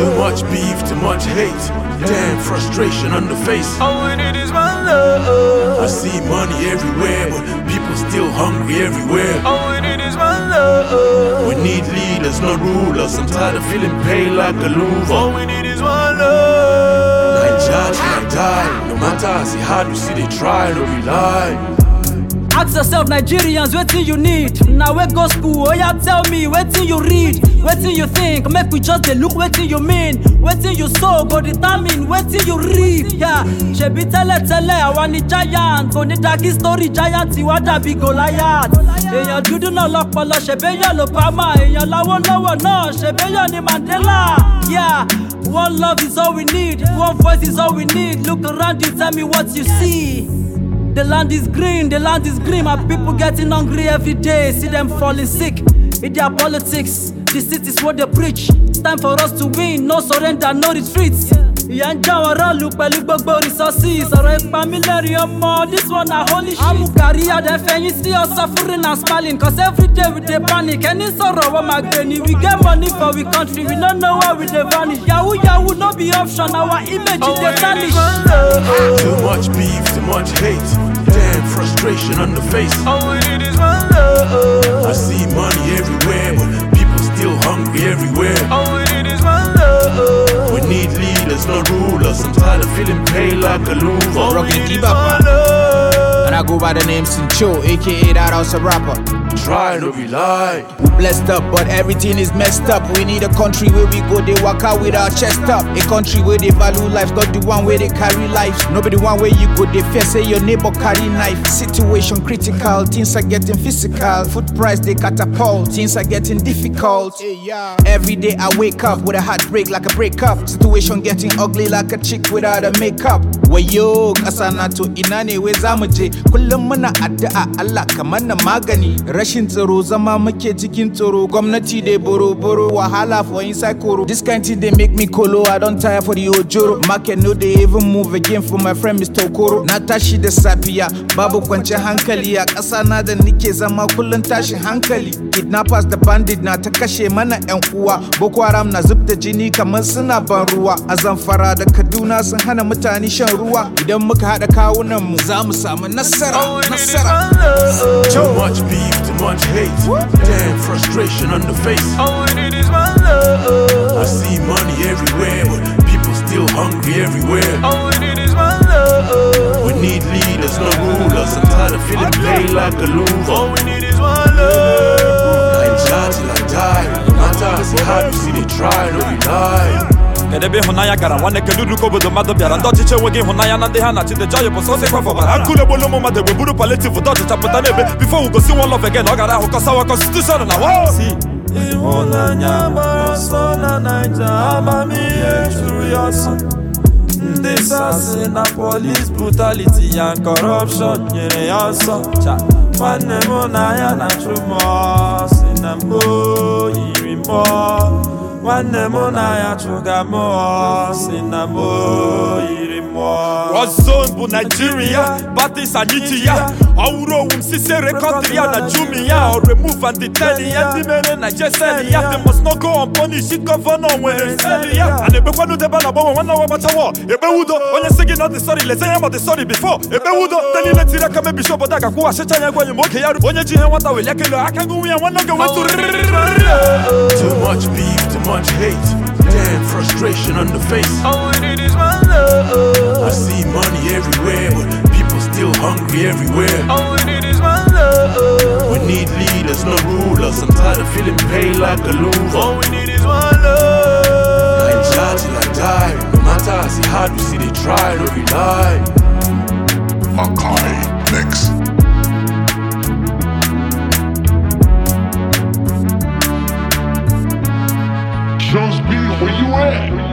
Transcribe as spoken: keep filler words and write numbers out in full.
Too much beef, too much hate. Damn frustration on the face. All we need is one love. I see money everywhere, but people still hungry everywhere. All we need is one love. We need leaders, not rulers. I'm tired of feeling pain like a loser. All we need is one love. I judge and I die. No matter how see hard, you see they try to rely. Ask yourself, Nigerians, wetin you need? Now we go school, oh yeah, tell me, wetin you read? Wetin you think? Make we just dey look wetin you mean. Wetin you sow go determine wetin you reap. Yeah, ṣebí tẹ́lẹ̀ tẹ́lẹ̀ àwa ni giant. Kò ní dàgí story giant ìwà dàbí Goliath. Èèyàn dúdú náà lọ́pọlọ, ṣèbéyàn ló Obama. Èèyàn Lawolowo náà, ṣèbéyàn ni Mandela. Yeah, one love is all we need. One voice is all we need. Look around you, tell me what you see. The land is green, the land is green. My people getting hungry every day. See them falling sick in their politics. The cities what they preach. It's time for us to win. No surrender, no retreats. Ìyà ń já wọn rọ́ọ̀lù pẹ̀lú gbogbo resources. Ọ̀rọ̀ ìpamílẹ̀rìn ọmọ, this one na holy shit. Amukari adẹ́fẹ̀yìn sí us suffering and smiling. Cause every day we dey panic. Ẹni sọ̀rọ̀ wọ́n máa gbé ni. We get money for we country, we don't know why we dey vanish. Yahoo yahoo no be option, our image is dey tarnish. Too much beef, too much hate. Damn frustration on the face. All we need is one love. I see money everywhere, but people still hungry everywhere. All we need is one love. We need leaders, not rulers. I'm tired of feeling pain like a loser. All we Rocket need is Kibaba. one love. And I go by the name Sincho, aka that house a rapper. Try to rely. We blessed up, but everything is messed up. We need a country where we go, they walk out with our chest up. A country where they value life, not the one where they carry life. Nobody one where you go, they fear say your neighbor carry knife. Situation critical, things are getting physical. Food price they catapult, things are getting difficult. Every day I wake up with a heartbreak like a breakup. Situation getting ugly like a chick without a makeup. Wayo, kasana to inane we zamuje. Kullum muna addu'a Allah kamar na magani. Rashin tsaro zama muke cikin tsoro. Gwamnati dey boro boro wahala for inside koro. This kind thing they make me colo. I don't tire for the ojoro. Market no they even move again for my friend Mister Okoro. Na tashi da safiya babu kwance hankali a ƙasa na da nike zama kullun tashin hankali. Kidnappers da bandit na ta kashe mana yan uwa. Boko Haram na zubda jini kamar suna ban ruwa. A Zamfara da Kaduna sun hana mutane shan ruwa. Idan muka haɗa kawunan mu za mu samu nasara. Nasara. Too much beef, too much hate. Damn frustration on the face. All we need is one love. I see money everywhere, but people still hungry everywhere. All we need is one love. We need leaders, not rulers. I'm tired of feeling pain like a loser. All we need is one love. I judge till I die. No matter how see hard, you see they try to rely. Kedebe hunaya gara wane kedudu ko bodo mado biara ndo chiche wege hunaya na de ha na chide joy bo so se kwa for bara akule bolo mo made we buru palliative do to chapota nebe before we go see one love again ogara ho cause our constitution na wow see Ihunanya maraso na Naija amami ejuru yoso. This na police brutality and corruption nyere yoso. Wane mo na ya na chumo sinambo irimo. Wane mo na ya chugamo sinambo irimo. Wazone bu Nigeria, Batis and Nigeria. Auro um sisere country na Jumia or remove and detain ya. The men na Nigeria, they must not go unpunished. It governor when it's ya. And ebe kwanu de bana bo wana wa batawo. Ebe wudo, onye singing not the story, let's say about the story before. Ebe wudo, tell let tira kame bishop odaga ku ashecha ya gwa moke ya. Onye ji he wata we yakelo akangu ya wana go to. Too much beef, too much hate. Damn frustration on the face. All we need is one love. I see money everywhere, but people still hungry everywhere. All we need is one love. We need leaders, not rulers. I'm tired of feeling pain like a loser. All we need is one love. I judge till I die. No matter how see hard, you see they try to rely. Makai Mix. Just be where you at.